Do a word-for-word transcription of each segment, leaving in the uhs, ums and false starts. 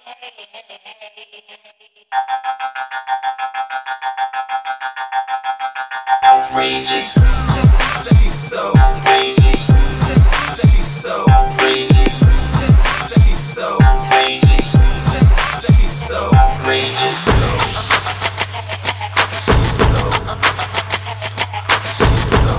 Outrageous, she's so outrageous, she's so outrageous, she's so outrageous, she's so outrageous, she's so, she's so,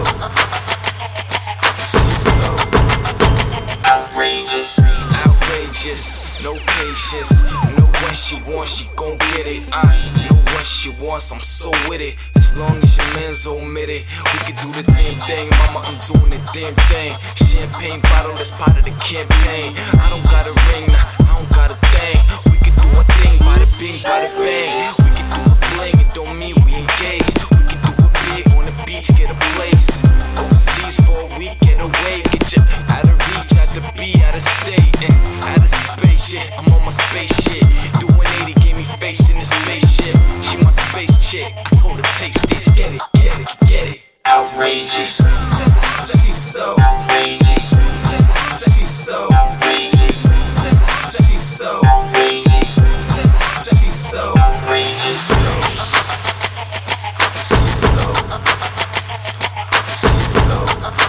she's so outrageous, outrageous, no patience, know what she wants, she gon' get it. I know what she wants, I'm so with it. As long as your man's omit it, we can do the damn thing. Mama, I'm doing the damn thing. Champagne bottle, that's part of the campaign. I don't got a ring, nah, I don't got a thing. We can do a thing, bada bing, bada bang. We can do a fling, it don't mean we engage. We can do it big on the beach, get a place. Overseas for a week, get away. Get you out of reach, out the beat, out of state, and out of space, yeah. I'm on my space shit. Doing eighty, gave me face in the spaceship. She my space chick, I told her taste this. Get it, get it, get it. Outrageous, she's so outrageous, she's so outrageous, she's so outrageous, she's so outrageous, she's so, she's so,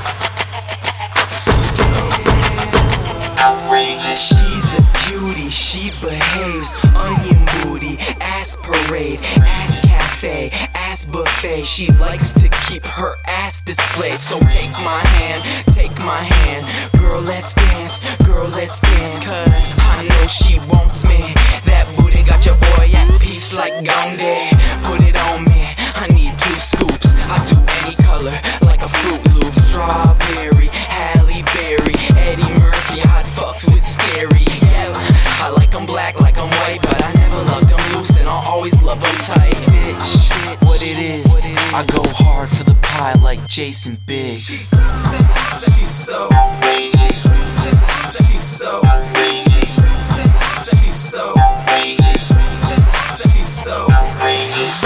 she's so outrageous. She's a cutie, she behaves, onion booty, ass parade, ass cafe, ass buffet. She likes to keep her ass displayed. So take my hand, take my hand, girl let's dance, girl let's dance. Cause I know she wants me. That booty got your boy at peace like Gandhi. Put it on me, I need two scoops. I do any color like a Fruit Loop. Strawberry, Halle Berry, Eddie Murphy, hot fucks with scary. Yeah, I like them black like I'm white, but I never loved them loose and I'll always love them tight. Bitch, what it is, I go hard for the pie like Jason Biggs. She's, she's so outrageous, she's so outrageous, she's so outrageous, she's so outrageous,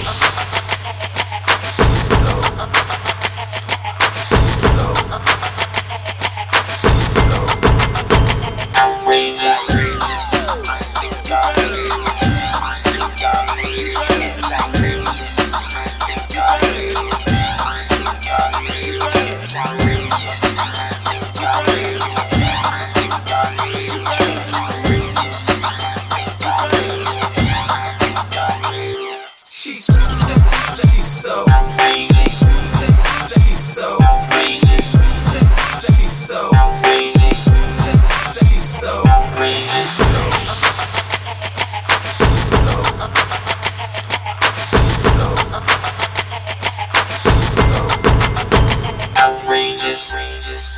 she's so, she's so, she's so outrageous. I think I hate it. I think I hate it. It's outrageous. I think I hate it. I think I hate it. It's outrageous. I think I hate it. I think I hate it. It's outrageous. I think I hate it. I think I hate it. She's she's so outrageous. She's so outrageous. She's so outrageous. She's so outrageous. She's so, she's so, she's so outrageous.